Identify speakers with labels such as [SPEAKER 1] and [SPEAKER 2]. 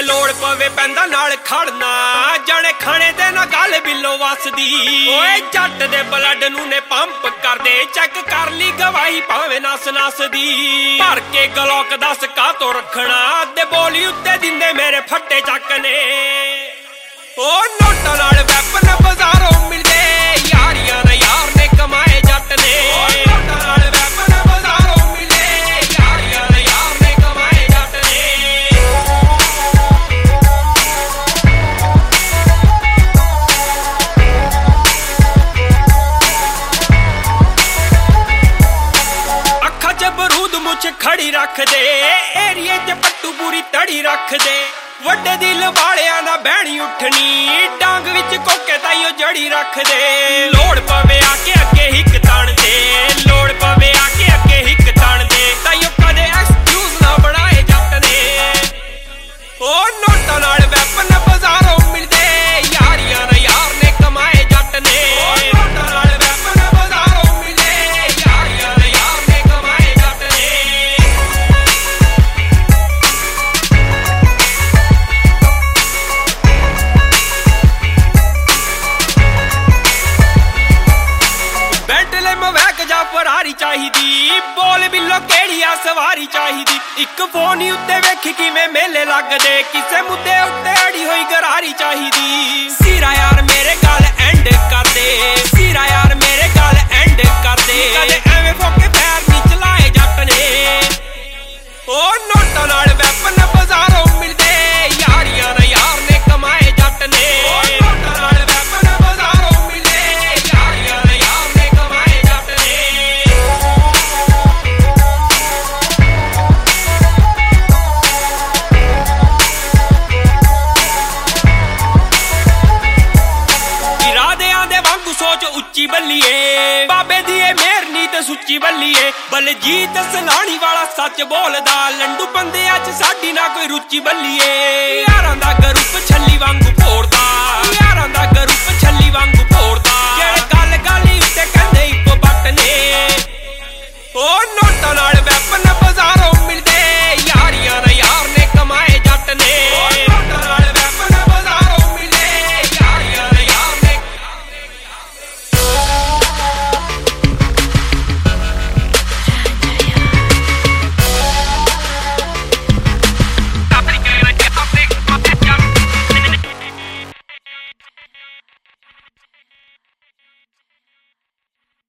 [SPEAKER 1] लोड़ पवे पैंदा नाल खड़ना जाने खाने दे ना गल बिलो वसदी ओए जट दे ब्लड नू ने पंप कर दे चेक कर ली गवाही भावे नस नस दी भर के गलोक दस का तो रखना दे बोली उत्ते दिंदे मेरे फट्टे चक ने ओ नोटां नाल वैपन बाजारों मिलदे यारियां ने यार ने कमाए जट ने नोटां नाल वैपन बाजारों मिलदे यारियां ने यार ने कमाए जट ने अखा च बरूद मुछ खड़ी रख दे एरिए च पट्टू पूरी तड़ी रख दे वड्डे दिल वालियां ना बहनी उठनी डांग विच कोके ताईओ जड़ी रख दे लोड़ पवे आके अगे हिक तान दे लोड़ पवे आके अगे हिक तान दे ताईओ कदे एक्सक्यूज ना बनाए जट ने ओ नोटां नाल वैपन बाजारों मिलदे यारियां ने यार ने कमाए जट ने नोटां नाल वैपन बाजारों मिलदे यारियां ने यार ने कमाए जट ने फरारी चाहिदी बोल बिलो केड़ी आ सवारी चाहिदी इक फोन ही उत्ते वेखी किवें मेले लगदे किसे मुद्दे उत्ते अड़ी होई गरारी चाहिदी सीरा यार मेरे गल एंड कर दे सीरा यार मेरे गल एंड कर दे कदे एवें फोके पैर नी चलाए जट ने ओ नोटां नाल वैपन बाजारों मिलदे यारियां ने यार ने कमाए जट ने नोटां नाल वैपन बाजारों मिलदे यारियां ने यार ने कमाए जट ने सोच उच्ची बल्लीए बाबे दी मेहर नी ते सुच्ची बल्लीए बलजीत सलानी वाला सच बोलदा लंडू बंदे अच साडी ना कोई रुचि बल्लीए यारां दा ग्रुप छल्ली वांगू फोड़